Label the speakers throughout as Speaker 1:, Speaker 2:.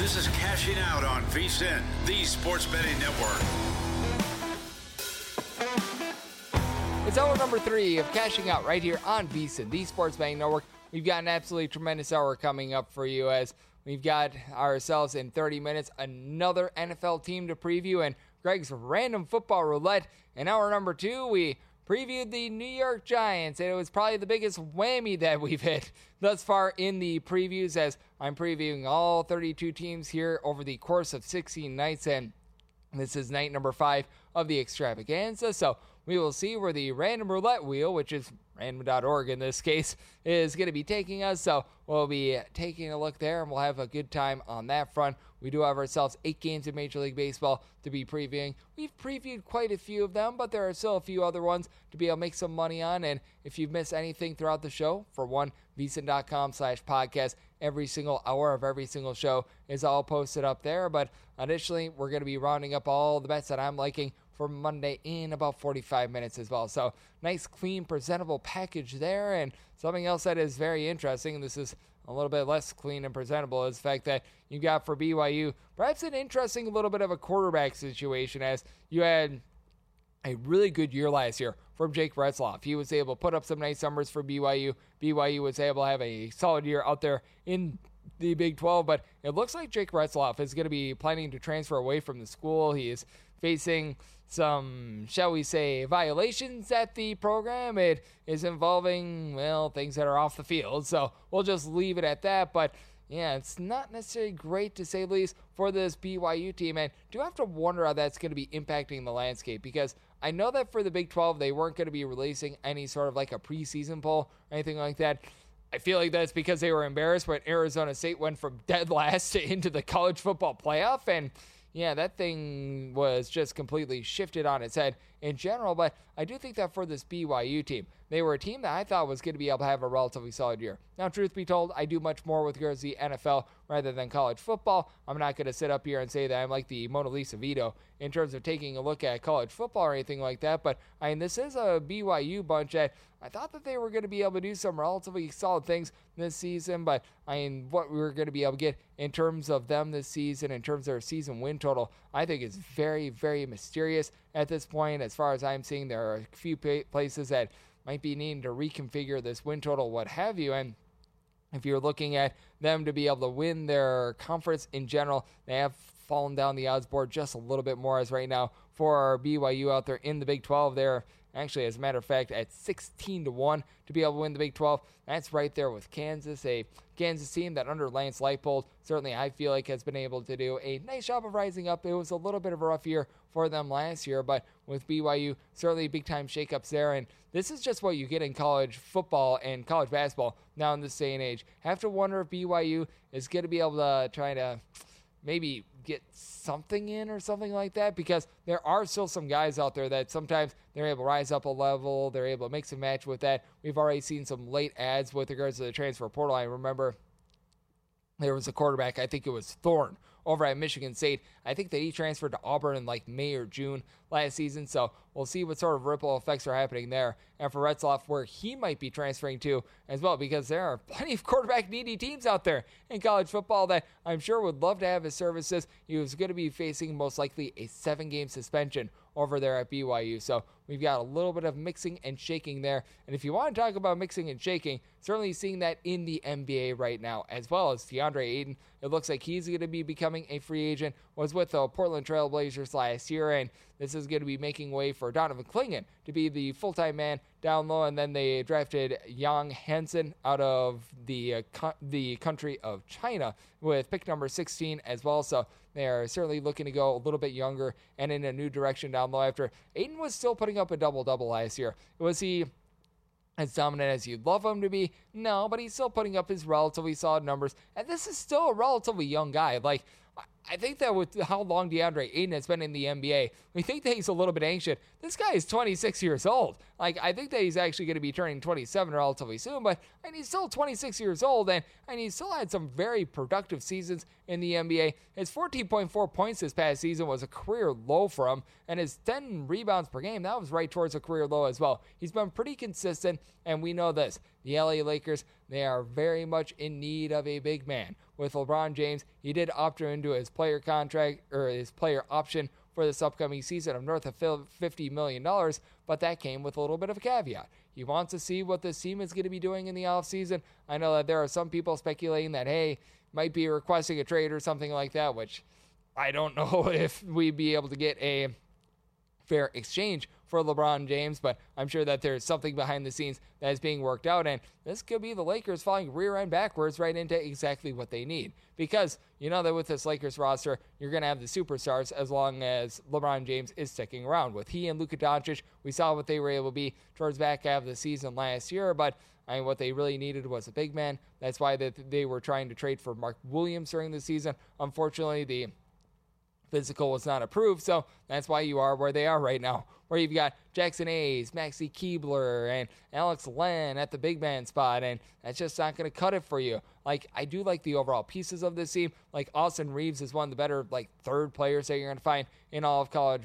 Speaker 1: This is Cashing Out on VSiN, the sports betting network.
Speaker 2: It's hour number 3 of Cashing Out right here on VSiN, the sports betting network. We've got an absolutely tremendous hour coming up for you as we've got ourselves in 30 minutes another NFL team to preview and Greg's random football roulette. In hour number 2, we previewed the New York Giants, and it was probably the biggest whammy that we've hit thus far in the previews as I'm previewing all 32 teams here over the course of 16 nights, and this is night number 5 of the extravaganza. So we will see where the random roulette wheel, which is random.org in this case, is going to be taking us. So we'll be taking a look there, and we'll have a good time on that front. We do have ourselves 8 games in Major League Baseball to be previewing. We've previewed quite a few of them, but there are still a few other ones to be able to make some money on. And if you've missed anything throughout the show, for one, VSiN.com/podcast, every single hour of every single show is all posted up there. But additionally, we're going to be rounding up all the bets that I'm liking for Monday in about 45 minutes as well. So nice, clean, presentable package there. And something else that is very interesting, and this is a little bit less clean and presentable, is the fact that you got for BYU perhaps an interesting little bit of a quarterback situation, as you had a really good year last year from Jake Retzloff. He was able to put up some nice numbers for BYU. BYU was able to have a solid year out there in the Big 12, but it looks like Jake Retzloff is going to be planning to transfer away from the school. He is facing some, shall we say, violations at the program. It is involving, well, things that are off the field, so we'll just leave it at that. But yeah, it's not necessarily great, to say the least, for this BYU team, and do have to wonder how that's going to be impacting the landscape, because I know that for the Big 12, they weren't going to be releasing any sort of like a preseason poll or anything like that. I feel like that's because they were embarrassed when Arizona State went from dead last into the college football playoff, and yeah, that thing was just completely shifted on its head in general. But I do think that for this BYU team, they were a team that I thought was going to be able to have a relatively solid year. Now, truth be told, I do much more with regards to the NFL rather than college football. I'm not going to sit up here and say that I'm like the Mona Lisa Vito in terms of taking a look at college football or anything like that. But I mean, this is a BYU bunch that I thought that they were going to be able to do some relatively solid things this season. But I mean, what we were going to be able to get in terms of them this season, in terms of their season win total, I think is very, very mysterious at this point. As far as I'm seeing, there are a few places that might be needing to reconfigure this win total, what have you. And if you're looking at them to be able to win their conference in general, they have fallen down the odds board just a little bit more, as right now for our BYU out there in the Big 12, they're actually, as a matter of fact, at 16-1 to be able to win the Big 12. That's right there with Kansas, a Kansas team that under Lance Leipold, certainly I feel like has been able to do a nice job of rising up. It was a little bit of a rough year for them last year, but with BYU, certainly big-time shakeups there. And this is just what you get in college football and college basketball now in this day and age. Have to wonder if BYU is going to be able to try to maybe get something in or something like that, because there are still some guys out there that sometimes they're able to rise up a level, they're able to mix and match with that. We've already seen some late ads with regards to the transfer portal. I remember there was a quarterback, I think it was Thorne, over at Michigan State. I think that he transferred to Auburn in like May or June last season, so we'll see what sort of ripple effects are happening there. And for Retzloff, where he might be transferring to as well, because there are plenty of quarterback-needy teams out there in college football that I'm sure would love to have his services. He was going to be facing most likely a 7-game suspension over there at BYU. So we've got a little bit of mixing and shaking there. And if you want to talk about mixing and shaking, certainly seeing that in the NBA right now, as well as DeAndre Ayton. It looks like he's going to be becoming a free agent, was with the Portland Trail Blazers last year, and this is going to be making way for Donovan Clingan to be the full-time man down low. And then they drafted Yang Hansen out of the country of China with pick number 16 as well. So they are certainly looking to go a little bit younger and in a new direction down low, after Ayton was still putting up a double-double last year. Was he as dominant as you'd love him to be? No, but he's still putting up his relatively solid numbers. And this is still a relatively young guy. Like, I think that with how long DeAndre Ayton has been in the NBA, we think that he's a little bit ancient. This guy is 26 years old. Like, I think that he's actually going to be turning 27 relatively soon, but he's still 26 years old, and he still had some very productive seasons in the NBA. His 14.4 points this past season was a career low for him, and his 10 rebounds per game, that was right towards a career low as well. He's been pretty consistent, and we know this. The LA Lakers, they are very much in need of a big man. With LeBron James, he did opt into his player contract, or his player option for this upcoming season of north of $50 million, but that came with a little bit of a caveat. He wants to see what this team is going to be doing in the offseason. I know that there are some people speculating that, hey, might be requesting a trade or something like that, which I don't know if we'd be able to get a fair exchange for LeBron James, but I'm sure that there's something behind the scenes that is being worked out, and this could be the Lakers falling rear end backwards right into exactly what they need, because you know that with this Lakers roster, you're going to have the superstars as long as LeBron James is sticking around. With he and Luka Doncic, we saw what they were able to be towards back half of the season last year, but what they really needed was a big man. That's why they were trying to trade for Mark Williams during the season. Unfortunately, the physical was not approved, so that's why you are where they are right now, where you've got Jackson Hayes, Maxi Keebler, and Alex Len at the big man spot, and that's just not going to cut it for you. Like, I do like the overall pieces of this team. Like, Austin Reeves is one of the better, third players that you're going to find in all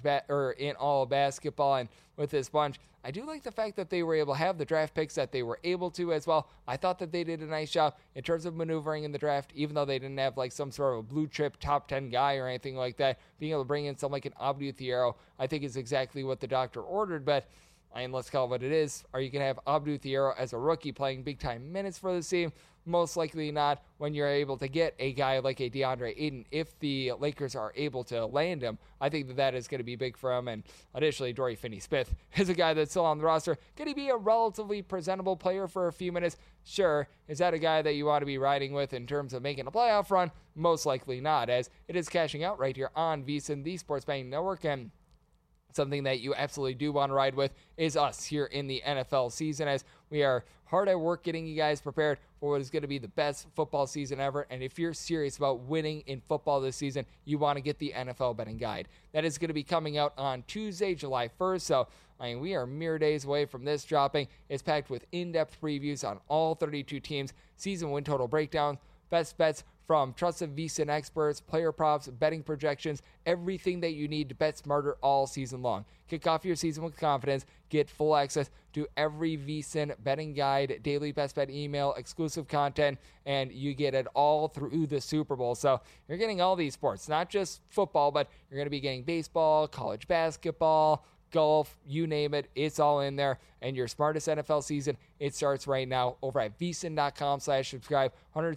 Speaker 2: of in all of basketball, and with this bunch, I do like the fact that they were able to have the draft picks that they were able to as well. I thought that they did a nice job in terms of maneuvering in the draft, even though they didn't have some sort of a blue chip top 10 guy or anything like that. Being able to bring in someone like an Abdou Thiero, I think is exactly what the doctor ordered, but let's call it what it is. Are you going to have Abdou Thiero as a rookie playing big time minutes for the team? Most likely not, when you're able to get a guy like a DeAndre Ayton. If the Lakers are able to land him, I think that is going to be big for him. And additionally, Dorian Finney-Smith is a guy that's still on the roster. Could he be a relatively presentable player for a few minutes? Sure. Is that a guy that you want to be riding with in terms of making a playoff run? Most likely not, as it is cashing out right here on VSiN, the Sports Betting Network. And something that you absolutely do want to ride with is us here in the NFL season, as we are hard at work getting you guys prepared for what is going to be the best football season ever. And if you're serious about winning in football this season, you want to get the NFL betting guide. That is going to be coming out on Tuesday, July 1st. So, we are mere days away from this dropping. It's packed with in-depth previews on all 32 teams, season win total breakdowns, best bets from trusted VSiN experts, player props, betting projections, everything that you need to bet smarter all season long. Kick off your season with confidence. Get full access to every VSiN betting guide, daily best bet email, exclusive content, and you get it all through the Super Bowl. So you're getting all these sports, not just football, but you're going to be getting baseball, college basketball, golf, you name it, it's all in there. And your smartest NFL season, it starts right now over at VSiN.com/subscribe.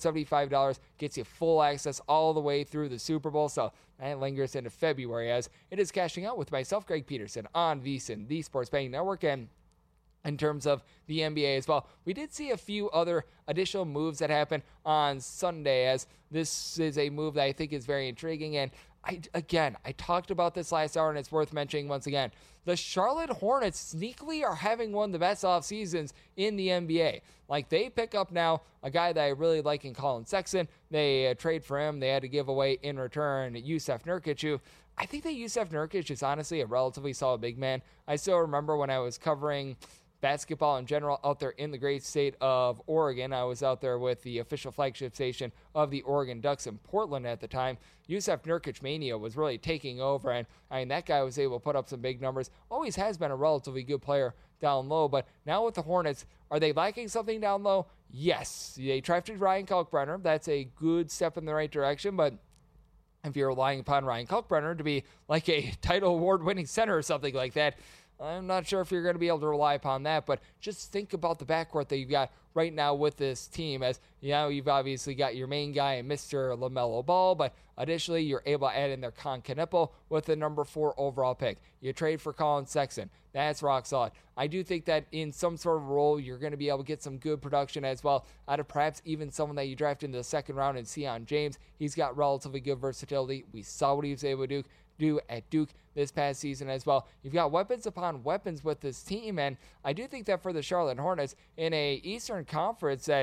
Speaker 2: $175 gets you full access all the way through the Super Bowl. So that lingers into February, as it is cashing out with myself, Greg Peterson, on VSiN, the Sports Betting Network. And in terms of the NBA as well, we did see a few other additional moves that happened on Sunday, as this is a move that I think is very intriguing. And I talked about this last hour, and it's worth mentioning once again. The Charlotte Hornets sneakily are having one of the best off seasons in the NBA. They pick up now a guy that I really like in Colin Sexton. They trade for him. They had to give away in return Jusuf Nurkic, who I think that Jusuf Nurkic is honestly a relatively solid big man. I still remember when I was covering basketball in general out there in the great state of Oregon. I was out there with the official flagship station of the Oregon Ducks in Portland at the time. Jusuf Nurkic mania was really taking over, and that guy was able to put up some big numbers. Always has been a relatively good player down low, but now with the Hornets, are they lacking something down low? Yes. They drafted Ryan Kalkbrenner. That's a good step in the right direction, but if you're relying upon Ryan Kalkbrenner to be like a title award-winning center or something like that, I'm not sure if you're going to be able to rely upon that, but just think about the backcourt that you've got right now with this team, as you've obviously got your main guy, Mr. LaMelo Ball, but additionally, you're able to add in their Con Knippel with the number 4 overall pick. You trade for Colin Sexton. That's rock solid. I do think that in some sort of role, you're going to be able to get some good production as well out of perhaps even someone that you draft in the second round in Sion James. He's got relatively good versatility. We saw what he was able to do at Duke this past season as well. You've got weapons upon weapons with this team, and I do think that for the Charlotte Hornets in a Eastern Conference that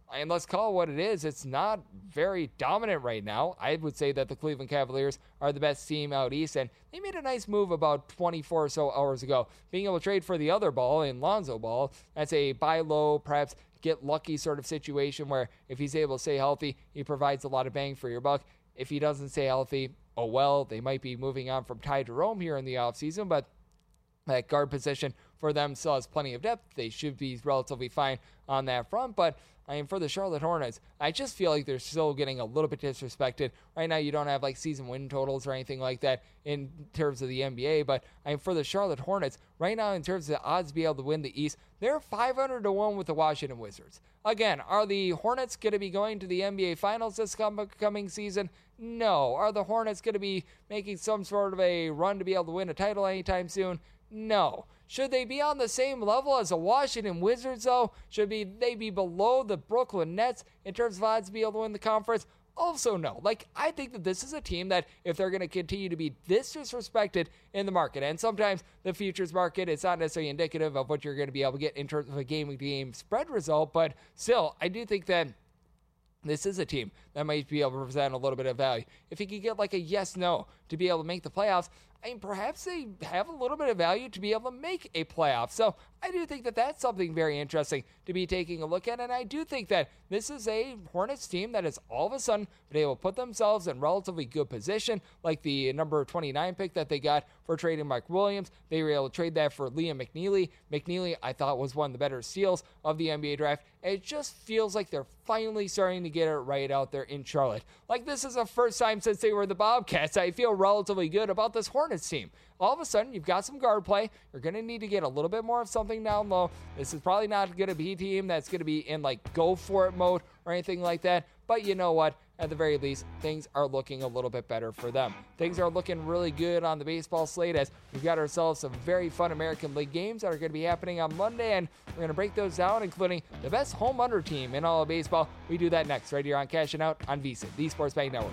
Speaker 2: And let's call it what it is. It's not very dominant right now. I would say that the Cleveland Cavaliers are the best team out east, and they made a nice move about 24 or so hours ago, being able to trade for the other Ball in Lonzo Ball. That's a buy low, perhaps get lucky sort of situation where if he's able to stay healthy, he provides a lot of bang for your buck. If he doesn't stay healthy, oh well, they might be moving on from Ty Jerome here in the offseason, but that guard position for them still has plenty of depth. They should be relatively fine on that front, but for the Charlotte Hornets, I just feel like they're still getting a little bit disrespected. Right now, you don't have like season win totals or anything like that in terms of the NBA, but for the Charlotte Hornets, right now in terms of the odds to be able to win the East, they're 500-1 with the Washington Wizards. Again, are the Hornets going to be going to the NBA Finals this coming season? No. Are the Hornets going to be making some sort of a run to be able to win a title anytime soon? No. Should they be on the same level as the Washington Wizards, though? Should they be below the Brooklyn Nets in terms of odds to be able to win the conference? Also, no. I think that this is a team that, if they're going to continue to be this disrespected in the market, and sometimes the futures market, it's not necessarily indicative of what you're going to be able to get in terms of a game-to-game spread result, but still, I do think that this is a team that might be able to present a little bit of value. If you could get like a yes-no to be able to make the playoffs, perhaps they have a little bit of value to be able to make a playoff. So I do think that that's something very interesting to be taking a look at, and I do think that this is a Hornets team that has all of a sudden been able to put themselves in relatively good position, like the number 29 pick that they got for trading Mike Williams. They were able to trade that for Liam McNeely. McNeely, I thought, was one of the better steals of the NBA draft. It just feels like they're finally starting to get it right out there in Charlotte. Like, this is the first time since they were the Bobcats I feel relatively good about this Hornets team. All of a sudden, you've got some guard play. You're going to need to get a little bit more of something down low. This is probably not going to be a team that's going to be in, go for it mode or anything like that. But you know what? At the very least, things are looking a little bit better for them. Things are looking really good on the baseball slate as we've got ourselves some very fun American League games that are going to be happening on Monday, and we're going to break those down, including the best home under team in all of baseball. We do that next right here on Cashing Out on VSiN, the Sports Betting Network.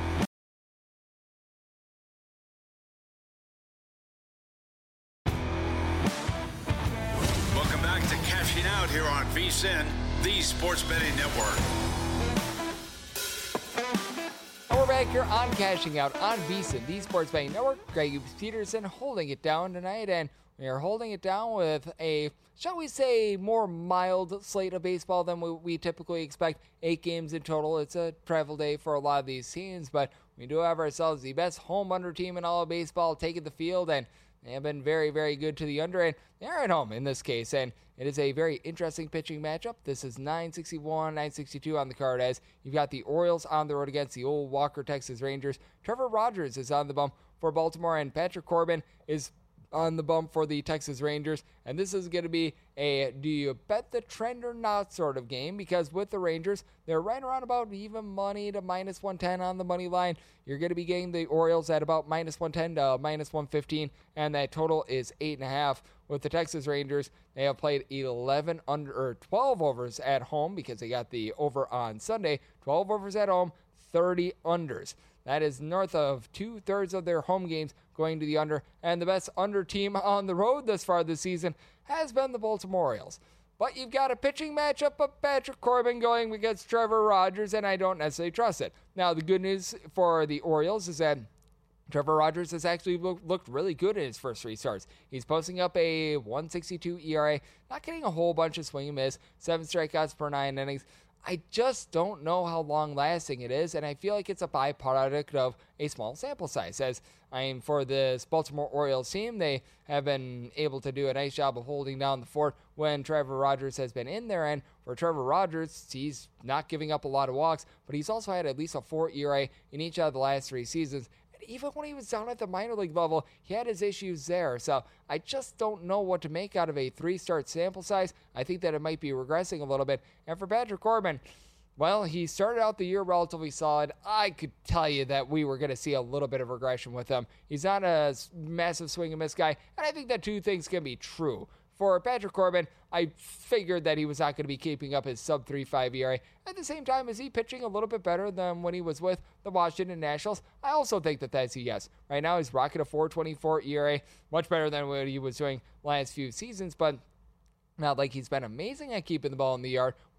Speaker 1: Welcome back to Cashing Out here on VSiN, the Sports Betting Network.
Speaker 2: We're back here on Cashing Out on VSiN, the Sports Betting Network. Greg Peterson holding it down tonight, and we are holding it down with a, shall we say, more mild slate of baseball than we typically expect. 8 games in total. It's a travel day for a lot of these teams, but we do have ourselves the best home under team in all of baseball taking the field, and they have been very, very good to the under, and they're at home in this case, and it is a very interesting pitching matchup. This is 961, 962 on the card as you've got the Orioles on the road against the old Walker, Texas Rangers. Trevor Rogers is on the bump for Baltimore, and Patrick Corbin is on the bump for the Texas Rangers. And this is going to be a do you bet the trend or not sort of game, because with the Rangers, they're right around about even money to minus 110 on the money line. You're going to be getting the Orioles at about minus 110 to minus 115, and that total is 8.5. With the Texas Rangers, they have played 12 overs at home because they got the over on Sunday. 12 overs at home, 30 unders. That is north of 2/3 of their home games going to the under, and the best under team on the road thus far this season has been the Baltimore Orioles. But you've got a pitching matchup of Patrick Corbin going against Trevor Rogers, and I don't necessarily trust it. Now, the good news for the Orioles is that Trevor Rogers has actually looked really good in his first 3 starts. He's posting up a 1.62 ERA, not getting a whole bunch of swing and miss, 7 strikeouts per 9 innings. I just don't know how long-lasting it is, and I feel like it's a byproduct of a small sample size. As for this Baltimore Orioles team, they have been able to do a nice job of holding down the fort when Trevor Rogers has been in there. And for Trevor Rogers, he's not giving up a lot of walks, but he's also had at least a 4 ERA in each of the last 3 seasons. Even when he was down at the minor league level, he had his issues there. So I just don't know what to make out of a 3-start sample size. I think that it might be regressing a little bit. And for Patrick Corbin, well, he started out the year relatively solid. I could tell you that we were going to see a little bit of regression with him. He's not a massive swing and miss guy, and I think that 2 things can be true. For Patrick Corbin, I figured that he was not going to be keeping up his sub-3.5 ERA. At the same time, is he pitching a little bit better than when he was with the Washington Nationals? I also think that that's a yes. Right now, he's rocking a 4.24 ERA, much better than what he was doing last few seasons, but not like he's been amazing at keeping the ball in the yard.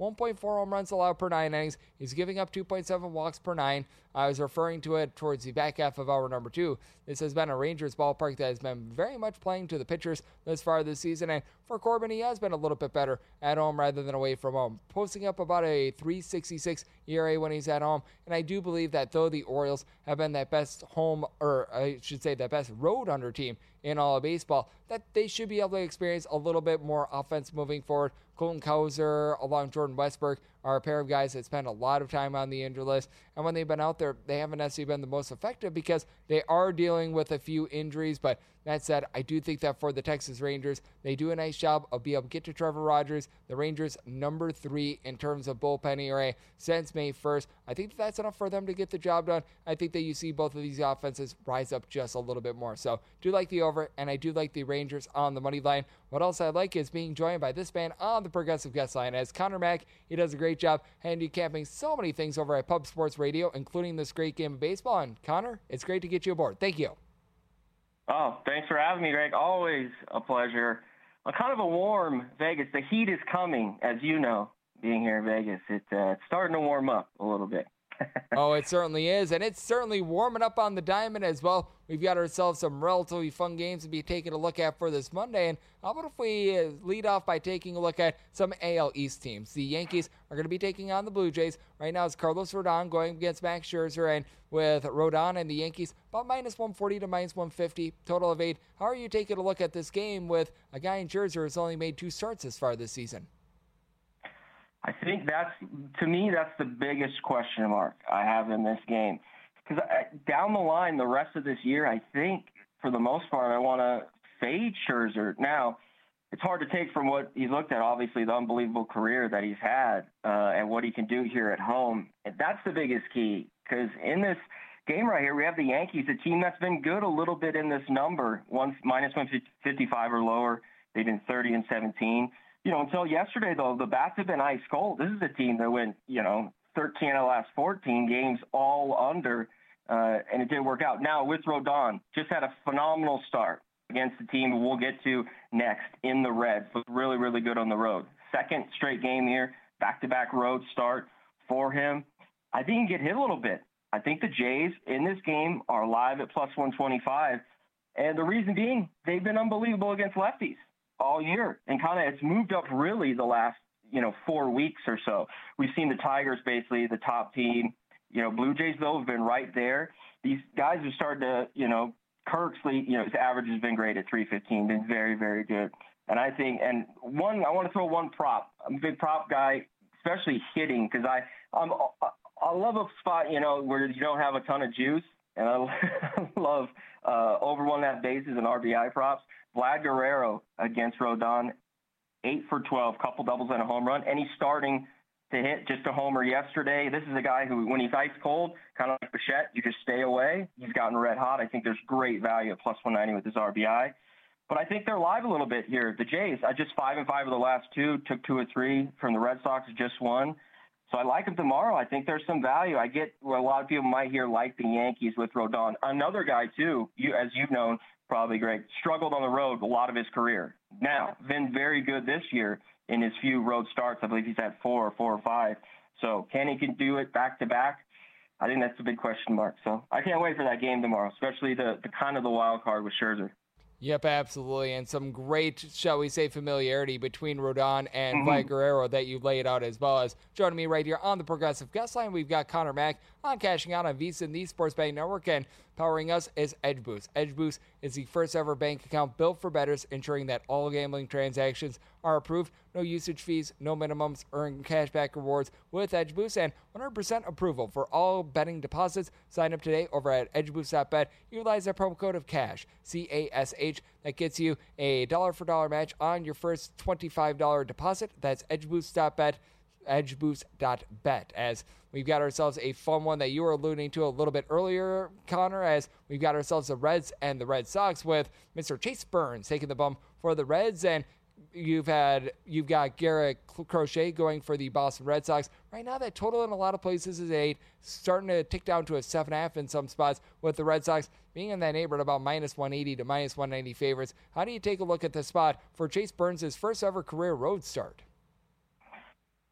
Speaker 2: 1.4 home runs allowed per 9 innings. He's giving up 2.7 walks per 9. I was referring to it towards the back half of hour number 2. This has been a Rangers ballpark that has been very much playing to the pitchers thus far this season, and for Corbin, he has been a little bit better at home rather than away from home, posting up about a 3.66 ERA when he's at home. And I do believe that though the Orioles have been that best home, or I should say that best road under team in all of baseball, that they should be able to experience a little bit more offense moving forward. Colton Cowser along Jordan Westbrook are a pair of guys that spend a lot of time on the injured list, and when they've been out there, they haven't necessarily been the most effective because they are dealing with a few injuries. But that said, I do think that for the Texas Rangers, they do a nice job of being able to get to Trevor Rogers. The Rangers number 3 in terms of bullpen ERA since May 1st. I think that's enough for them to get the job done. I think that you see both of these offenses rise up just a little bit more. So do like the over, and I do like the Rangers on the money line. What else I like is being joined by this man on the Progressive Guest Line as Connor Mack. He does a great job handicapping so many things over at Pub Sports Radio, including this great game of baseball. And Connor, it's great to get you aboard. Thank you.
Speaker 3: Oh, thanks for having me, Greg. Always a pleasure. Kind of a warm Vegas. The heat is coming, as you know, being here in Vegas. It's starting to warm up a little bit.
Speaker 2: Oh, it certainly is, and it's certainly warming up on the diamond as well. We've got ourselves some relatively fun games to be taking a look at for this Monday, and how about if we lead off by taking a look at some AL East teams. The Yankees are going to be taking on the Blue Jays. Right now it's Carlos Rodon going against Max Scherzer, and with Rodon and the Yankees about -140 to -150, total of 8. How are you taking a look at this game with a guy in Scherzer who's only made 2 starts this far this season?
Speaker 3: I think to me, that's the biggest question mark I have in this game. Because down the line, the rest of this year, I think, for the most part, I want to fade Scherzer. Now, it's hard to take from what he's looked at, obviously, the unbelievable career that he's had and what he can do here at home. And that's the biggest key. Because in this game right here, we have the Yankees, a team that's been good a little bit in this number, -155 or lower. They've been 30-17. Until yesterday, though, the bats have been ice cold. This is a team that went, 13 out of the last 14 games all under, and it didn't work out. Now, with Rodon, just had a phenomenal start against the team we'll get to next in the Reds. Looked really, really good on the road. Second straight game here, back-to-back road start for him. I think he can get hit a little bit. I think the Jays in this game are live at +125, and the reason being they've been unbelievable against lefties all year, and it's moved up really the last 4 weeks or so. We've seen the Tigers basically the top team. Blue Jays though have been right there. These guys have started to Kirksley, his average has been great at 315, been very, very good. And I think I want to throw one prop. I'm a big prop guy, especially hitting, because I love a spot where you don't have a ton of juice, and I love over 1.5 bases and RBI props. Vlad Guerrero against Rodon, 8 for 12, couple doubles and a home run, and he's starting to hit just a homer yesterday. This is a guy who, when he's ice cold, kind of like Bichette, you just stay away. He's gotten red hot. I think there's great value at +190 with his RBI. But I think they're live a little bit here. The Jays, I just 5-5 of the last 2, took 2 of 3 from the Red Sox, just 1. So I like him tomorrow. I think there's some value. I get where a lot of people might hear like the Yankees with Rodon. Another guy, too, as you've known, probably, Greg, struggled on the road a lot of his career. Now, been very good this year in his few road starts. I believe he's had 4 or 5. So can he do it back-to-back? I think that's the big question mark. So I can't wait for that game tomorrow, especially the kind of the wild card with Scherzer.
Speaker 2: Yep, absolutely. And some great, shall we say, familiarity between Rodon and Vlad Guerrero that you laid out, as well as joining me right here on the Progressive Guest Line. We've got Connor Mack on Cashing Out on VSiN, the Sports Betting Network, and powering us is Edge Boost. Edge Boost is the first ever bank account built for bettors, ensuring that all gambling transactions are approved. No usage fees, no minimums, earn cashback rewards with Edge Boost, and 100% approval for all betting deposits. Sign up today over at edgeboost.bet. Utilize that promo code of CASH, CASH. That gets you a $1 match on your first $25 deposit. That's edgeboost.bet. edgeboost.bet, as we've got ourselves a fun one that you were alluding to a little bit earlier, Connor, as we've got ourselves the Reds and the Red Sox with Mr. Chase Burns taking the bump for the Reds, and you've got Garrett Crochet going for the Boston Red Sox. Right now, that total in a lot of places is 8, starting to tick down to a 7.5 in some spots, with the Red Sox being in that neighborhood about -180 to -190 favorites. How do you take a look at the spot for Chase Burns' first ever career road start?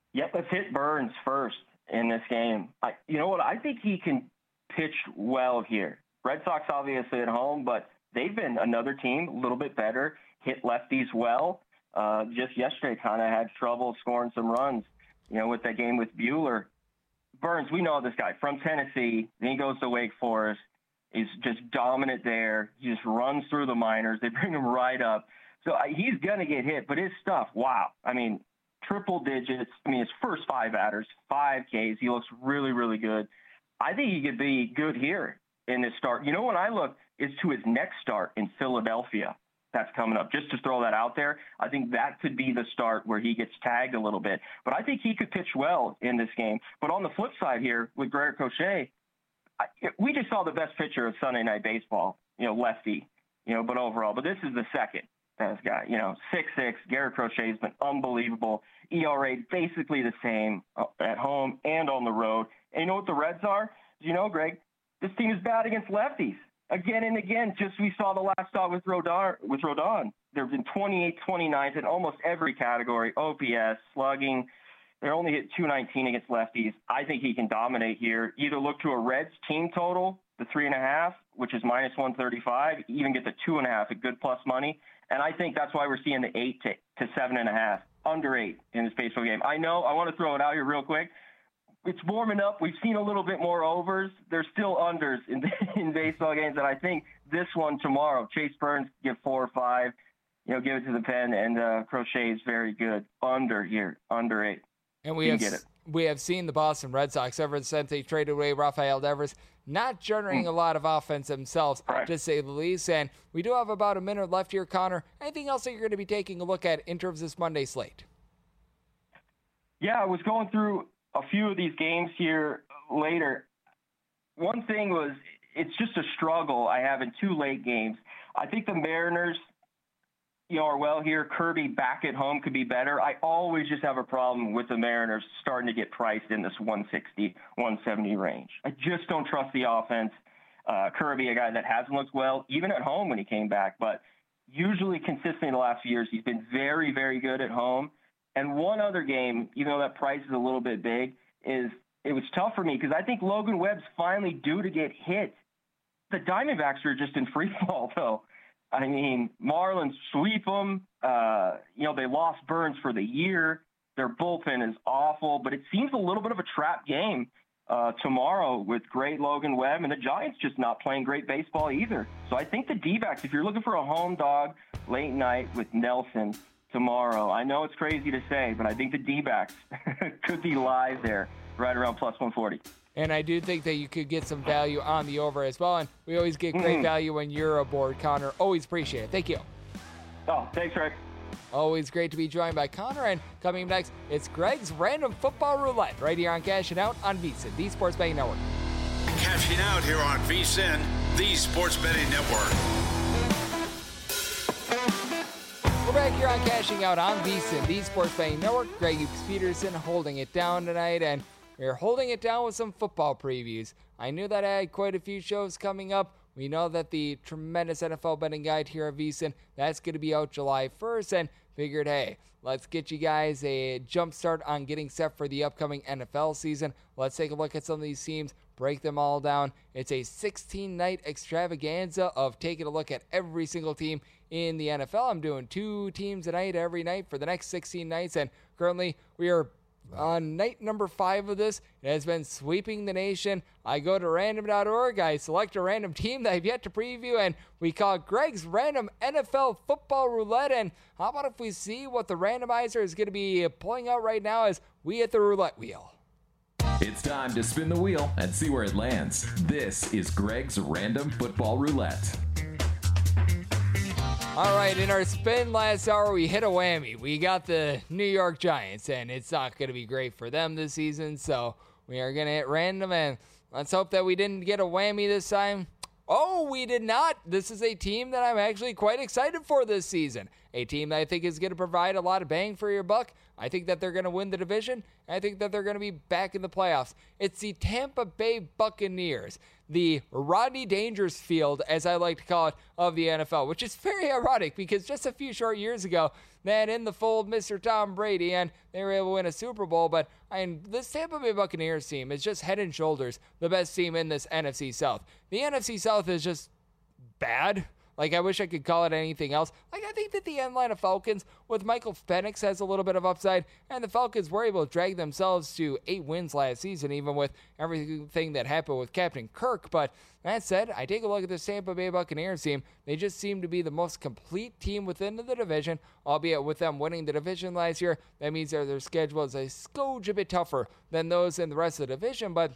Speaker 3: Yep, let's hit Burns first in this game. You know what? I think he can pitch well here. Red Sox obviously at home, but they've been another team, a little bit better, hit lefties well. Just yesterday kind of had trouble scoring some runs, with that game with Buehler. Burns, we know this guy from Tennessee. Then he goes to Wake Forest. He's just dominant there. He just runs through the minors. They bring him right up. So he's going to get hit, but his stuff, wow. I mean, triple digits. I mean, his first 5 batters, 5 Ks. He looks really, really good. I think he could be good here in this start. When I look, is to his next start in Philadelphia. That's coming up. Just to throw that out there, I think that could be the start where he gets tagged a little bit. But I think he could pitch well in this game. But on the flip side here with Garrett Crochet, we just saw the best pitcher of Sunday Night Baseball, lefty, but overall. But this is the second best guy, 6'6". Garrett Crochet has been unbelievable. ERA basically the same at home and on the road. And you know what the Reds are? Greg, this team is bad against lefties. Again and again, just we saw the last start with Rodon. They've been 28th, 29th in almost every category, OPS, slugging. They're only hit 219 against lefties. I think he can dominate here. Either look to a Reds team total, the 3.5, which is minus 135, even get the 2.5 at good plus money. And I think that's why we're seeing the 8 to 7.5, under 8 in this baseball game. I know, I want to throw it out here real quick. It's warming up. We've seen a little bit more overs. There's still unders in baseball games, and I think this one tomorrow, Chase Burns give 4 or 5, give it to the pen, and Crochet is very good. Under here, under 8.
Speaker 2: And we have seen the Boston Red Sox ever since they traded away Rafael Devers not generating a lot of offense themselves, to say the least. And we do have about a minute left here, Connor. Anything else that you're going to be taking a look at in terms of this Monday slate?
Speaker 3: Yeah, I was going through a few of these games here later. One thing was, it's just a struggle I have in 2 late games. I think the Mariners, are well here. Kirby back at home could be better. I always just have a problem with the Mariners starting to get priced in this 160, 170 range. I just don't trust the offense. Kirby, a guy that hasn't looked well, even at home when he came back, but usually consistently in the last few years, he's been very, very good at home. And one other game, even though that price is a little bit big, it was tough for me because I think Logan Webb's finally due to get hit. The Diamondbacks are just in free fall, though. I mean, Marlins sweep them. They lost Burns for the year. Their bullpen is awful, but it seems a little bit of a trap game tomorrow with great Logan Webb, and the Giants just not playing great baseball either. So I think the D-backs, if you're looking for a home dog late night with Nelson tomorrow, I know it's crazy to say, but I think the D-backs could be live there right around plus 140.
Speaker 2: And I do think that you could get some value on the over as well. And we always get great value when you're aboard, Connor. Always appreciate it. Thank you.
Speaker 3: Oh, thanks, Rick.
Speaker 2: Always great to be joined by Connor. And coming next, it's Greg's Random Football Roulette right here on Cashing Out on VSiN, the Sports Betting Network.
Speaker 1: Cashing Out here on VSiN, the Sports Betting Network.
Speaker 2: We're back here on Cashing Out on VSiN, the Sports Betting Network. Greg Hughes Peterson holding it down tonight, and we're holding it down with some football previews. I knew that I had quite a few shows coming up. We know that the tremendous NFL betting guide here at VSiN, that's going to be out July 1st, and figured, hey, let's get you guys a jump start on getting set for the upcoming NFL season. Let's take a look at some of these teams, break them all down. It's a 16-night extravaganza of taking a look at every single team in the NFL. I'm doing 2 teams a night every night for the next 16 nights, and currently we are on night number 5 of this. It has been sweeping the nation. I go to random.org, I select a random team that I've yet to preview, and we call it Greg's Random NFL Football Roulette. And how about if we see what the randomizer is going to be pulling out right now as we hit the roulette wheel?
Speaker 4: It's time to spin the wheel and see where it lands. This is Greg's Random Football Roulette.
Speaker 2: All right, in our spin last hour, we hit a whammy. We got the New York Giants, and it's not going to be great for them this season, so we are going to hit random, and let's hope that we didn't get a whammy this time. Oh, we did not. This is a team that I'm actually quite excited for this season, a team that I think is going to provide a lot of bang for your buck. I think that they're going to win the division. And I think that they're going to be back in the playoffs. It's the Tampa Bay Buccaneers, the Rodney Dangerfield, as I like to call it, of the NFL, which is very ironic because just a few short years ago, man, in the fold, Mr. Tom Brady, and they were able to win a Super Bowl. But this Tampa Bay Buccaneers team is just head and shoulders the best team in this NFC South. The NFC South is just bad. Like, I wish I could call it anything else. Like, I think that the Atlanta Falcons with Michael Penix has a little bit of upside, and the Falcons were able to drag themselves to 8 wins last season, even with everything that happened with Captain Kirk. But that said, I take a look at this Tampa Bay Buccaneers team. They just seem to be the most complete team within the division, albeit with them winning the division last year. That means that their schedule is a skoge a bit tougher than those in the rest of the division, but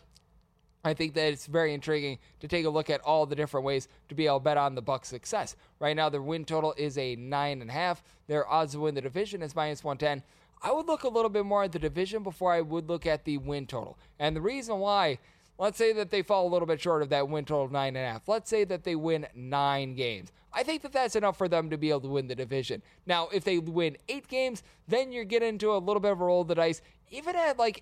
Speaker 2: I think that it's very intriguing to take a look at all the different ways to be able to bet on the Bucs' success. Right now, their win total is a 9.5. Their odds to win the division is -110. I would look a little bit more at the division before I would look at the win total. And the reason why, let's say that they fall a little bit short of that win total of 9.5. Let's say that they win 9 games. I think that that's enough for them to be able to win the division. Now, if they win 8 games, then you're getting into a little bit of a roll of the dice. Even at like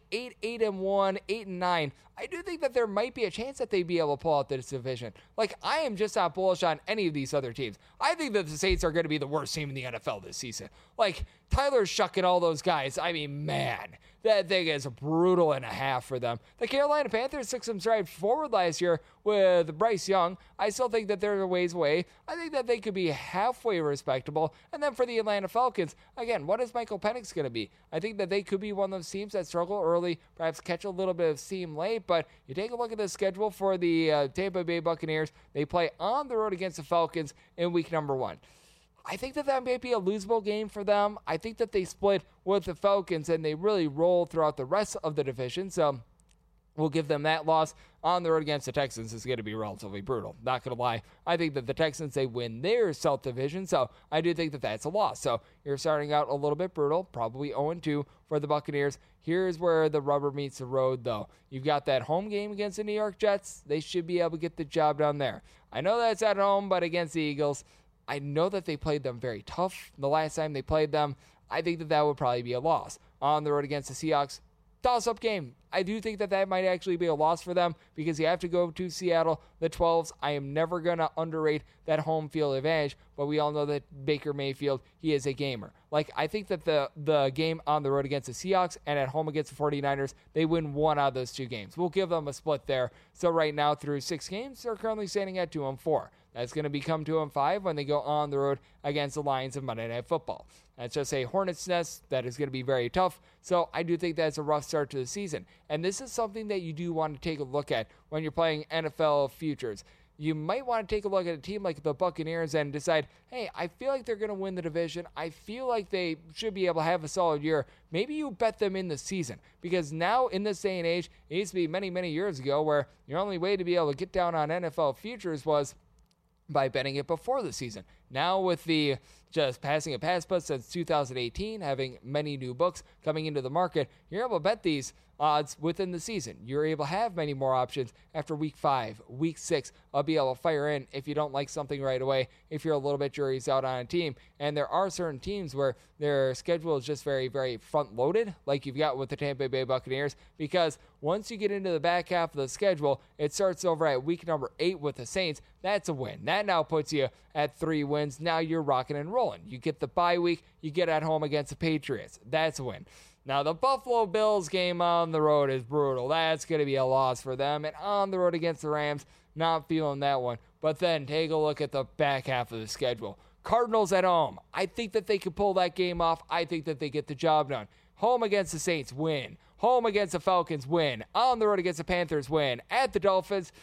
Speaker 2: 8-1, 8-9, I do think that there might be a chance that they'd be able to pull out this division. Like, I am just not bullish on any of these other teams. I think that the Saints are going to be the worst team in the NFL this season. Like, Tyler Shuck and all those guys, I mean, man, that thing is a brutal and a half for them. The Carolina Panthers took some strides forward last year with Bryce Young. I still think that they're a ways away. I think that they could be halfway respectable. And then for the Atlanta Falcons, again, what is Michael Penix going to be? I think that they could be one of those teams that struggle early, perhaps catch a little bit of steam late. But you take a look at the schedule for the Tampa Bay Buccaneers. They play on the road against the Falcons in week number 1. I think that might be a losable game for them. I think that they split with the Falcons and they really roll throughout the rest of the division. So we'll give them that loss. On the road against the Texans is going to be relatively brutal. Not going to lie. I think that the Texans, they win their South Division, so I do think that that's a loss. So you're starting out a little bit brutal, probably 0-2 for the Buccaneers. Here's where the rubber meets the road, though. You've got that home game against the New York Jets. They should be able to get the job done there. I know that's at home, but against the Eagles, I know that they played them very tough the last time they played them. I think that that would probably be a loss. On the road against the Seahawks, toss-up game. I do think that that might actually be a loss for them because you have to go to Seattle, the 12s. I am never going to underrate that home field advantage, but we all know that Baker Mayfield, he is a gamer. Like, I think that the game on the road against the Seahawks and at home against the 49ers, they win 1 out of those 2 games. We'll give them a split there. So right now, through 6 games, they're currently standing at 2-4. That's going to become 2-5 when they go on the road against the Lions of Monday Night Football. That's just a hornet's nest that is going to be very tough. So I do think that's a rough start to the season. And this is something that you do want to take a look at when you're playing NFL futures. You might want to take a look at a team like the Buccaneers and decide, hey, I feel like they're going to win the division. I feel like they should be able to have a solid year. Maybe you bet them in the season. Because now, in this day and age, it used to be many, many years ago where your only way to be able to get down on NFL futures was by betting it before the season. Now with the just passing a passport since 2018, having many new books coming into the market, you're able to bet these odds within the season. You're able to have many more options after week 5, week 6. I'll be able to fire in if you don't like something right away, if you're a little bit jury's out on a team. And there are certain teams where their schedule is just very, very front-loaded, like you've got with the Tampa Bay Buccaneers, because once you get into the back half of the schedule, it starts over at week number 8 with the Saints. That's a win. That now puts you at 3 wins. Now you're rocking and rolling. You get the bye week. You get at home against the Patriots. That's a win. Now, the Buffalo Bills game on the road is brutal. That's going to be a loss for them. And on the road against the Rams, not feeling that one. But then take a look at the back half of the schedule. Cardinals at home. I think that they could pull that game off. I think that they get the job done. Home against the Saints, win. Home against the Falcons, win. On the road against the Panthers, win. At the Dolphins,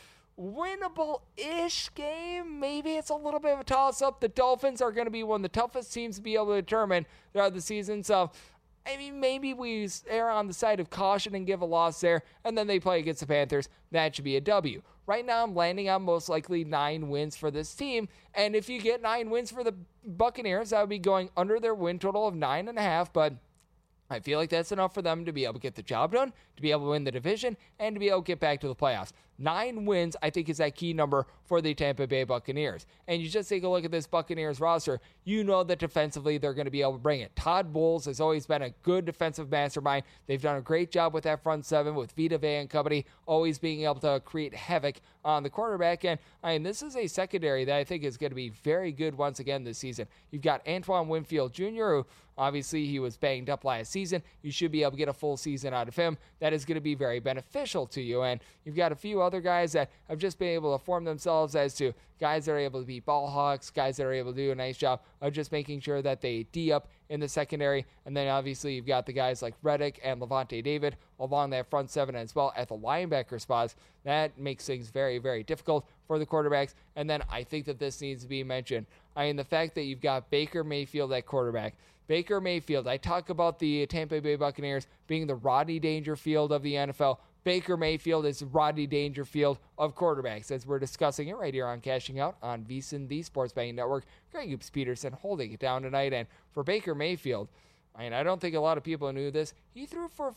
Speaker 2: winnable-ish game. Maybe it's a little bit of a toss-up. The Dolphins are going to be one of the toughest teams to be able to determine throughout the season. So, I mean, maybe we err on the side of caution and give a loss there, and then they play against the Panthers. That should be a W. Right now, I'm landing on most likely 9 wins for this team, and if you get 9 wins for the Buccaneers, that would be going under their win total of 9.5, but I feel like that's enough for them to be able to get the job done, to be able to win the division, and to be able to get back to the playoffs. 9 wins, I think, is that key number for the Tampa Bay Buccaneers. And you just take a look at this Buccaneers roster, you know that defensively they're going to be able to bring it. Todd Bowles has always been a good defensive mastermind. They've done a great job with that front seven with Vita Vea and company, always being able to create havoc on the quarterback. And this is a secondary that I think is going to be very good once again this season. You've got Antoine Winfield Jr., who obviously he was banged up last season. You should be able to get a full season out of him. That is going to be very beneficial to you. And you've got a few other guys that have just been able to form themselves as to guys that are able to be ball hawks, guys that are able to do a nice job of just making sure that they D up in the secondary. And then obviously you've got the guys like Reddick and Levante David along that front seven as well at the linebacker spots. That makes things very, very difficult for the quarterbacks. And then I think that this needs to be mentioned. The fact that you've got Baker Mayfield at quarterback. Baker Mayfield, I talk about the Tampa Bay Buccaneers being the Rodney Dangerfield of the NFL. Baker Mayfield is the Rodney Dangerfield of quarterbacks, as we're discussing it right here on Cashing Out on VSiN, the Sports Betting Network. Greg Hoops Peterson holding it down tonight. And for Baker Mayfield, I don't think a lot of people knew this. He threw for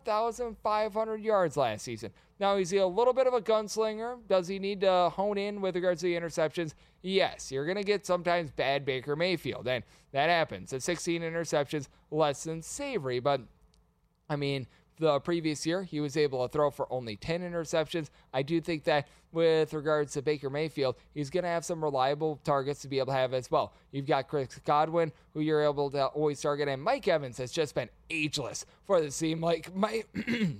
Speaker 2: 4,500 yards last season. Now, is he a little bit of a gunslinger? Does he need to hone in with regards to the interceptions? Yes, you're going to get sometimes bad Baker Mayfield, and that happens. At 16 interceptions, less than savory. But, the previous year, he was able to throw for only 10 interceptions. I do think that with regards to Baker Mayfield, he's going to have some reliable targets to be able to have as well. You've got Chris Godwin, who you're able to always target, and Mike Evans has just been ageless for the team. Mike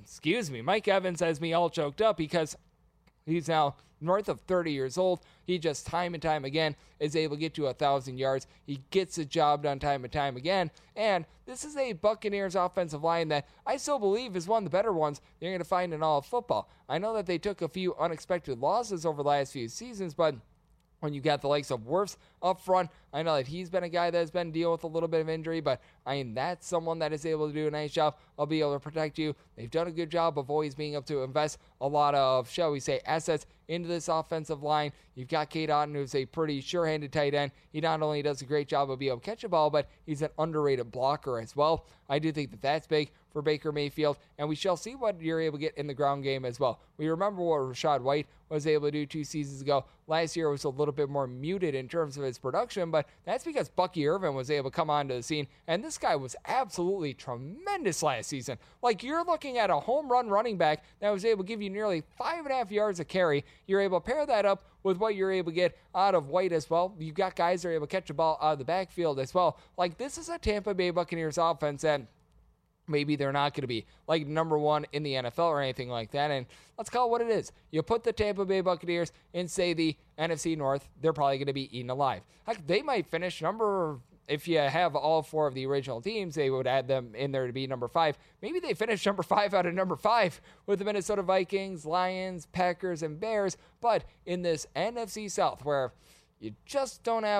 Speaker 2: Evans has me all choked up because he's now north of 30 years old. He just time and time again is able to get to 1,000 yards. He gets the job done time and time again. And this is a Buccaneers offensive line that I still believe is one of the better ones you're going to find in all of football. I know that they took a few unexpected losses over the last few seasons, but when you got the likes of Wirfs up front, I know that he's been a guy that has been dealing with a little bit of injury, but that's someone that is able to do a nice job of being able to protect you. They've done a good job of always being able to invest a lot of, shall we say, assets into this offensive line. You've got Cade Otton, who's a pretty sure-handed tight end. He not only does a great job of being able to catch a ball, but he's an underrated blocker as well. I do think that that's big for Baker Mayfield, and we shall see what you're able to get in the ground game as well. We remember what Rachaad White was able to do 2 seasons ago. Last year was a little bit more muted in terms of his production, but that's because Bucky Irvin was able to come onto the scene, and this guy was absolutely tremendous last season. You're looking at a home run running back that was able to give you nearly 5.5 yards a carry. You're able to pair that up with what you're able to get out of White as well. You've got guys that are able to catch a ball out of the backfield as well. This is a Tampa Bay Buccaneers offense that maybe they're not going to be number one in the NFL or anything like that. And let's call it what it is. You put the Tampa Bay Buccaneers in, say, the NFC North, they're probably going to be eaten alive. They might finish if you have all 4 of the original teams, they would add them in there to be number 5. Maybe they finish number 5 out of number 5 with the Minnesota Vikings, Lions, Packers, and Bears. But in this NFC South, where you just don't have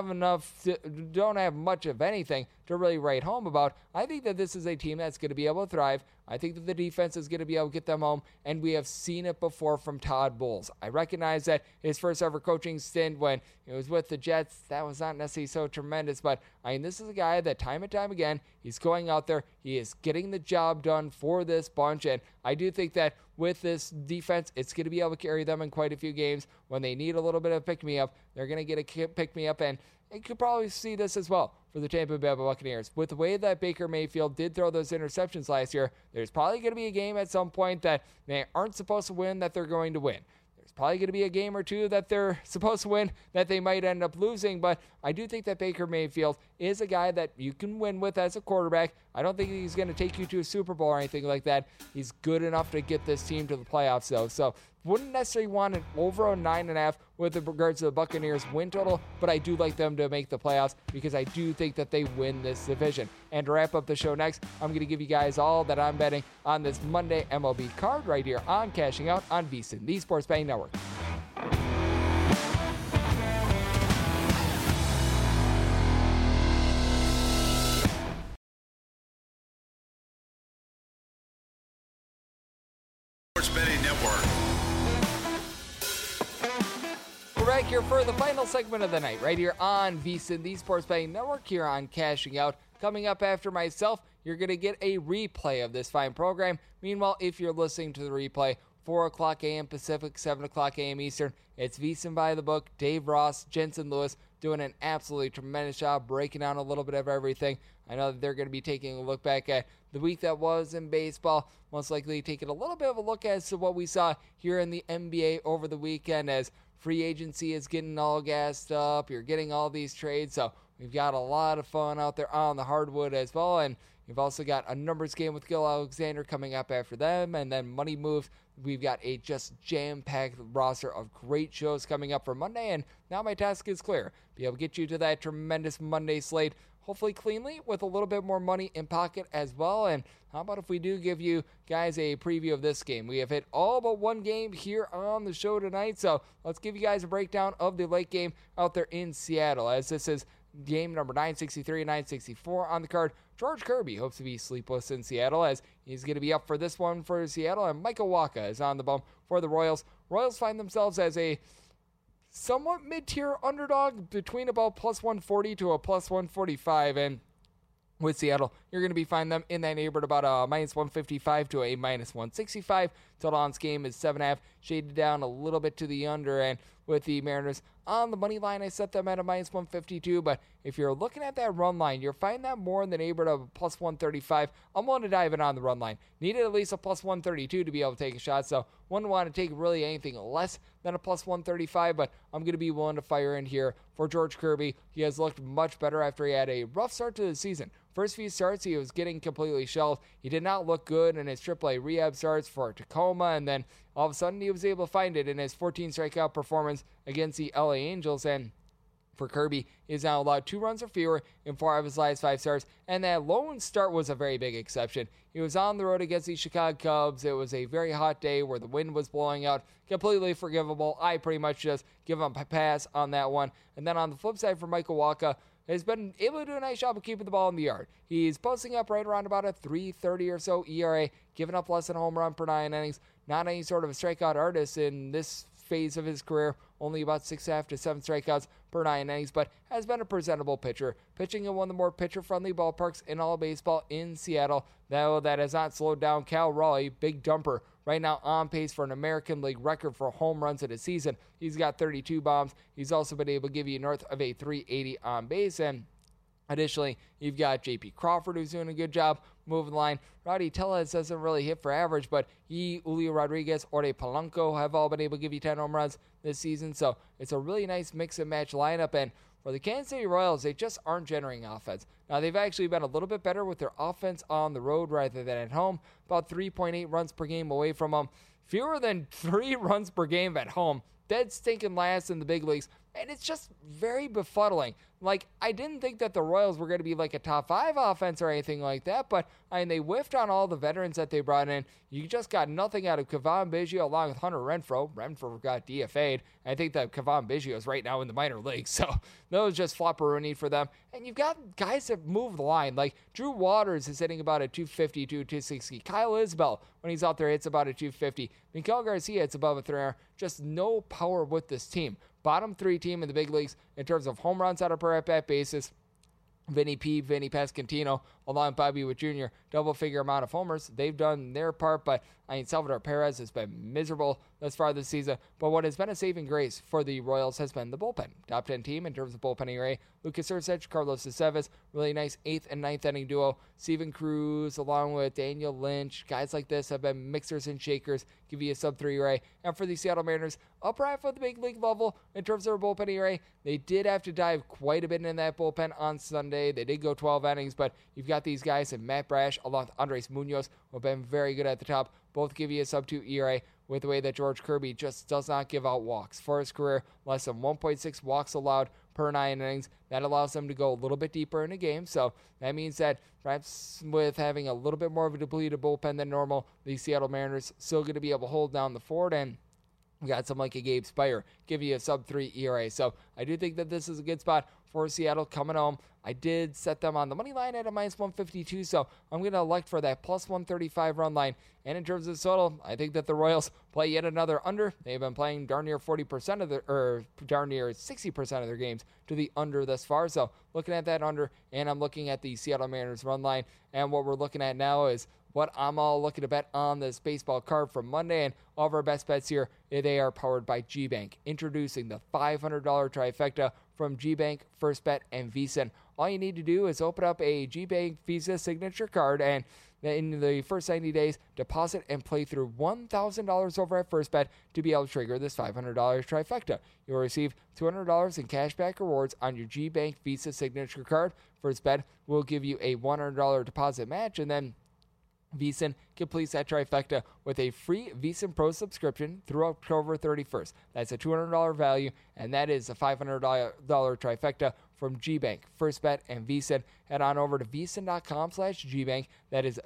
Speaker 2: much of anything to really write home about, I think that this is a team that's going to be able to thrive. I think that the defense is going to be able to get them home, and we have seen it before from Todd Bowles. I recognize that his first ever coaching stint when he was with the Jets, that was not necessarily so tremendous, but this is a guy that time and time again, he's going out there, he is getting the job done for this bunch, and I do think that with this defense, it's going to be able to carry them in quite a few games. When they need a little bit of pick-me-up, they're going to get a pick-me-up, and you could probably see this as well for the Tampa Bay Buccaneers. With the way that Baker Mayfield did throw those interceptions last year, there's probably going to be a game at some point that they aren't supposed to win that they're going to win. There's probably going to be a game or two that they're supposed to win that they might end up losing, but I do think that Baker Mayfield is a guy that you can win with as a quarterback. I don't think he's going to take you to a Super Bowl or anything like that. He's good enough to get this team to the playoffs, though. So wouldn't necessarily want it over a 9.5 with regards to the Buccaneers win total, but I do like them to make the playoffs because I do think that they win this division. And to wrap up the show next, I'm going to give you guys all that I'm betting on this Monday MLB card right here on Cashing Out on VSiN, the Sports Betting Network.
Speaker 1: Sports Betting Network.
Speaker 2: Back here for the final segment of the night, right here on VSiN, the Sports Betting Network, here on Cashing Out. Coming up after myself, you're going to get a replay of this fine program. Meanwhile, if you're listening to the replay, 4 o'clock a.m. Pacific, 7 o'clock a.m. Eastern. It's VSiN by the book. Dave Ross, Jensen Lewis doing an absolutely tremendous job breaking down a little bit of everything. I know that they're going to be taking a look back at the week that was in baseball, most likely taking a little bit of a look as to what we saw here in the NBA over the weekend as free agency is getting all gassed up. You're getting all these trades, so we've got a lot of fun out there on the hardwood as well, and you've also got a numbers game with Gil Alexander coming up after them, and then money moves. We've got a just jam-packed roster of great shows coming up for Monday, and now my task is clear. Be able to get you to that tremendous Monday slate, hopefully cleanly, with a little bit more money in pocket as well. And how about if we do give you guys a preview of this game? We have hit all but one game here on the show tonight, so let's give you guys a breakdown of the late game out there in Seattle, as this is game number 963 and 964 on the card. George Kirby hopes to be sleepless in Seattle as he's going to be up for this one for Seattle, and Michael Wacha is on the bump for the Royals. Royals find themselves as a somewhat mid-tier underdog between about plus 140 to a plus 145, and with Seattle, you're going to be finding them in that neighborhood about a minus 155 to a minus 165. Total on this game is 7.5, shaded down a little bit to the under, and with the Mariners on the money line, I set them at a minus 152, but if you're looking at that run line, you'll find that more in the neighborhood of plus 135. I'm willing to dive in on the run line. Needed at least a plus 132 to be able to take a shot, so wouldn't want to take really anything less than a plus 135, but I'm going to be willing to fire in here for George Kirby. He has looked much better after he had a rough start to the season. First few starts, he was getting completely shelled. He did not look good in his AAA rehab starts for Tacoma, and then all of a sudden he was able to find it in his 14 strikeout performance against the LA Angels. And for Kirby, he has now allowed 2 runs or fewer in 4 of his last 5 starts, and that lone start was a very big exception. He was on the road against the Chicago Cubs. It was a very hot day where the wind was blowing out. Completely forgivable. I pretty much just give him a pass on that one. And then on the flip side for Michael Wacha, has been able to do a nice job of keeping the ball in the yard. He's posting up right around about a 3.30 or so ERA, giving up less than a home run per 9 innings. Not any sort of a strikeout artist in this phase of his career, only about 6.5 to 7 strikeouts per 9 innings, but has been a presentable pitcher, pitching in one of the more pitcher-friendly ballparks in all of baseball in Seattle. Though that has not slowed down Cal Raleigh, big dumper, right now on pace for an American League record for home runs in a season. He's got 32 bombs. He's also been able to give you north of a 380 on base, and additionally, you've got J.P. Crawford, who's doing a good job moving the line. Rowdy Tellez doesn't really hit for average, but he, Julio Rodriguez, Orde Polanco have all been able to give you 10 home runs this season, so it's a really nice mix-and-match lineup, and for the Kansas City Royals, they just aren't generating offense. Now, they've actually been a little bit better with their offense on the road rather than at home, about 3.8 runs per game away from them. Fewer than 3 runs per game at home. Dead stinking last in the big leagues, and it's just very befuddling. Like, I didn't think that the Royals were going to be like a top 5 offense or anything like that, but I mean, they whiffed on all the veterans that they brought in. You just got nothing out of Kevon Biggio along with Hunter Renfroe. Renfroe got DFA'd. I think that Kevon Biggio is right now in the minor leagues, so that was just flopperoonie for them. And you've got guys that move the line, like Drew Waters is hitting about a 250 to 260. Kyle Isbell, when he's out there, hits about a 250. Miguel Garcia hits above a 300. Just no power with this team. Bottom 3 team in the big leagues in terms of home runs on a per at-bat basis. Vinny Pasquantino, along with Bobby Witt Jr., double-figure amount of homers. They've done their part, but I mean, Salvador Perez has been miserable thus far this season. But what has been a saving grace for the Royals has been the bullpen. Top 10 team in terms of bullpen ERA. Lucas Urcich, Carlos Aceves, really nice 8th and 9th inning duo. Steven Cruz, along with Daniel Lynch. Guys like this have been mixers and shakers, give you a sub-3 ERA. And for the Seattle Mariners, upper half of the big league level in terms of their bullpen ERA. They did have to dive quite a bit in that bullpen on Sunday. They did go 12 innings, but you've got these guys in Matt Brash along with Andres Munoz, who have been very good at the top. Both give you a sub-2 ERA with the way that George Kirby just does not give out walks. For his career, less than 1.6 walks allowed per 9 innings. That allows them to go a little bit deeper in a game. So that means that perhaps with having a little bit more of a depleted bullpen than normal, the Seattle Mariners still going to be able to hold down the fort, and we got someone like a Gabe Spire give you a sub-3 ERA. So I do think that this is a good spot for Seattle coming home. I did set them on the money line at a minus 152, so I'm going to elect for that plus 135 run line. And in terms of the total, I think that the Royals play yet another under. They've been playing darn near 40% of their, or darn near 60% of their games to the under thus far. So looking at that under, and I'm looking at the Seattle Mariners run line, and what we're looking at now is what I'm all looking to bet on this baseball card from Monday. And all of our best bets here, they are powered by GBank, introducing the $500 trifecta from GBank, First Bet, and VSiN. All you need to do is open up a GBank Visa signature card, and in the first 90 days, deposit and play through $1,000 over at First Bet to be able to trigger this $500 trifecta. You'll receive $200 in cashback rewards on your GBank Visa signature card. First Bet will give you a $100 deposit match, and then VSiN completes that trifecta with a free VSiN Pro subscription through October 31st. That's a $200 value, and that is a $500 trifecta from GBank, First Bet, and VSiN. Head on over to vsin.com/GBank. That is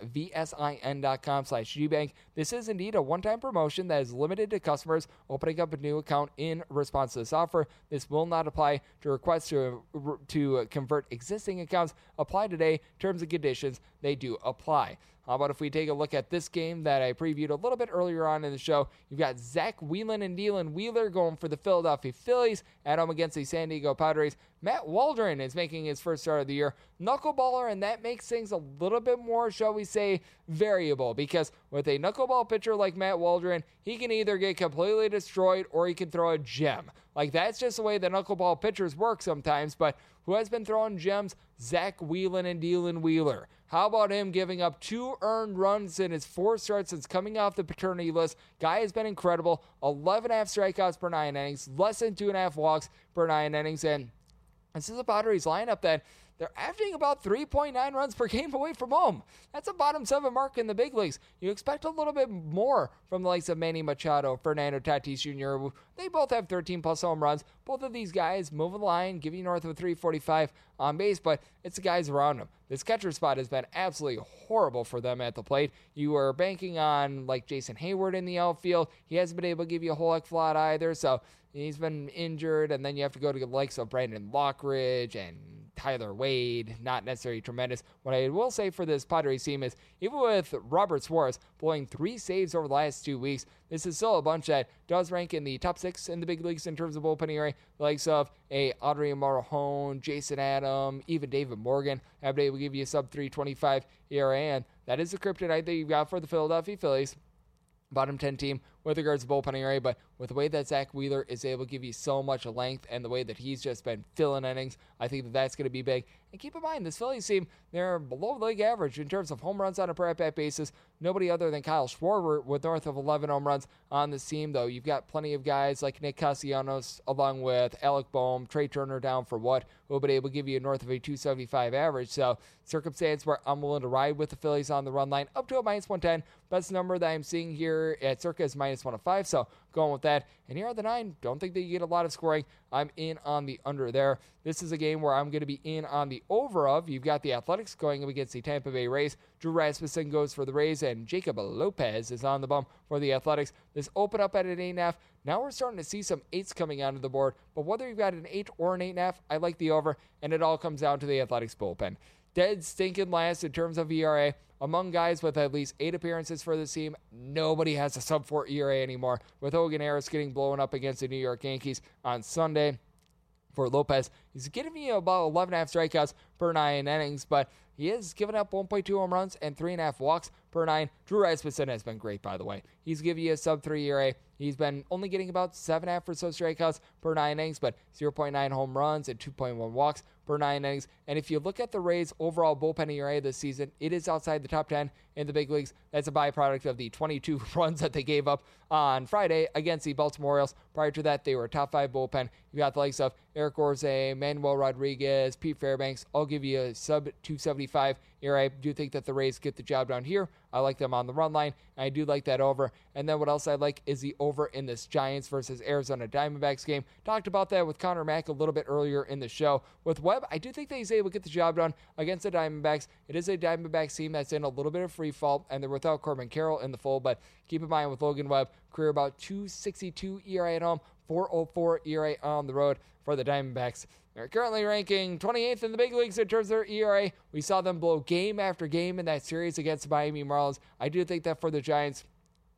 Speaker 2: vsin.com/GBank. This is indeed a one-time promotion that is limited to customers opening up a new account in response to this offer. This will not apply to requests to convert existing accounts. Apply today. Terms and conditions, they do apply. How about if we take a look at this game that I previewed a little bit earlier on in the show? You've got Zach Whelan and Dylan Wheeler going for the Philadelphia Phillies at home against the San Diego Padres. Matt Waldron is making his first start of the year. Knuckleballer, and that makes things a little bit more, shall we say, variable, because with a knuckleball pitcher like Matt Waldron, he can either get completely destroyed or he can throw a gem. Like, that's just the way the knuckleball pitchers work sometimes, but who has been throwing gems? Zach Whelan and Dylan Wheeler. How about him giving up 2 earned runs in his 4 starts since coming off the paternity list? Guy has been incredible. 11.5 strikeouts per 9 innings, less than 2.5 walks per 9 innings, and this is a Padres lineup that they're averaging about 3.9 runs per game away from home. That's a bottom 7 mark in the big leagues. You expect a little bit more from the likes of Manny Machado, Fernando Tatis Jr. They both have 13-plus home runs. Both of these guys move the line, give you north of 345 on base, but it's the guys around them. This catcher spot has been absolutely horrible for them at the plate. You are banking on, like, Jason Hayward in the outfield. He hasn't been able to give you a whole heck of a lot either, so he's been injured, and then you have to go to the likes of Brandon Lockridge and Tyler Wade, not necessarily tremendous. What I will say for this Padres team is, even with Robert Suarez blowing 3 saves over the last 2 weeks, this is still a bunch that does rank in the top 6 in the big leagues in terms of bullpen ERA. The likes of Audrey Marhone, Jason Adam, even David Morgan have been able to give you a sub-325 ERA, and that is the kryptonite that you've got for the Philadelphia Phillies. Bottom 10 team with regards to bullpen ERA, but with the way that Zach Wheeler is able to give you so much length and the way that he's just been filling innings, I think that that's going to be big. And keep in mind, this Phillies team, they're below league average in terms of home runs on a per at-bat basis. Nobody other than Kyle Schwarber with north of 11 home runs on this team, though. You've got plenty of guys like Nick Castellanos, along with Alec Boehm, Trey Turner down for what, who will be able to give you north of a 275 average. So, circumstance where I'm willing to ride with the Phillies on the run line up to a minus 110. Best number that I'm seeing here at Circa is minus 105, so going with that. And here at the 9, don't think that you get a lot of scoring. I'm in on the under there. This is a game where I'm going to be in on the over of. You've got the Athletics going up against the Tampa Bay Rays. Drew Rasmussen goes for the Rays, and Jacob Lopez is on the bump for the Athletics. This open up at an 8.5. Now we're starting to see some 8s coming onto the board, but whether you've got an 8 or an 8.5, I like the over, and it all comes down to the Athletics bullpen. Dead stinking last in terms of ERA. Among guys with at least 8 appearances for this team, nobody has a sub-4 ERA anymore, with Hogan Harris getting blown up against the New York Yankees on Sunday. For Lopez, he's giving you about 11.5 strikeouts per 9 innings, but he is giving up 1.2 home runs and 3.5 walks per 9. Drew Rasmussen has been great, by the way. He's giving you a sub-3 ERA. He's been only getting about 7.5 or so strikeouts per 9 innings, but 0.9 home runs and 2.1 walks per 9 innings. And if you look at the Rays' overall bullpen ERA this season, it is outside the top 10 in the big leagues. That's a byproduct of the 22 runs that they gave up on Friday against the Baltimore Orioles. Prior to that, they were a top 5 bullpen. You got the likes of Eric Orze, Manuel Rodriguez, Pete Fairbanks. I'll give you a sub-275 ERA. I do think that the Rays get the job done here. I like them on the run line. I do like that over. And then what else I like is the over in this Giants versus Arizona Diamondbacks game. Talked about that with Connor Mack a little bit earlier in the show. With Webb, I do think that he's able to get the job done against the Diamondbacks. It is a Diamondbacks team that's in a little bit of free fall, and they're without Corbin Carroll in the fold. But keep in mind with Logan Webb, career about 2.62 ERA at home, 4.04 ERA on the road for the Diamondbacks. They're currently ranking 28th in the big leagues in terms of their ERA. We saw them blow game after game in that series against the Miami Marlins. I do think that for the Giants,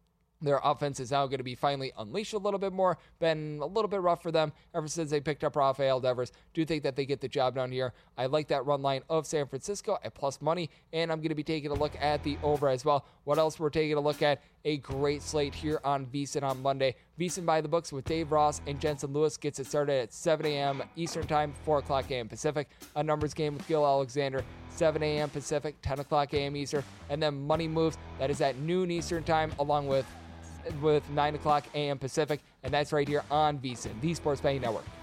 Speaker 2: Their offense is now going to be finally unleashed a little bit more. Been a little bit rough for them ever since they picked up Rafael Devers. Do think that they get the job done here. I like that run line of San Francisco at plus money, and I'm going to be taking a look at the over as well. What else we're taking a look at? A great slate here on VSiN on Monday. VSiN by the books with Dave Ross and Jensen Lewis gets it started at 7 a.m. Eastern Time, 4 o'clock a.m. Pacific. A numbers game with Gil Alexander, 7 a.m. Pacific, 10 o'clock a.m. Eastern. And then Money Moves, that is at noon Eastern Time, along with 9 o'clock a.m. Pacific, and that's right here on VSiN, the Sports Betting Network.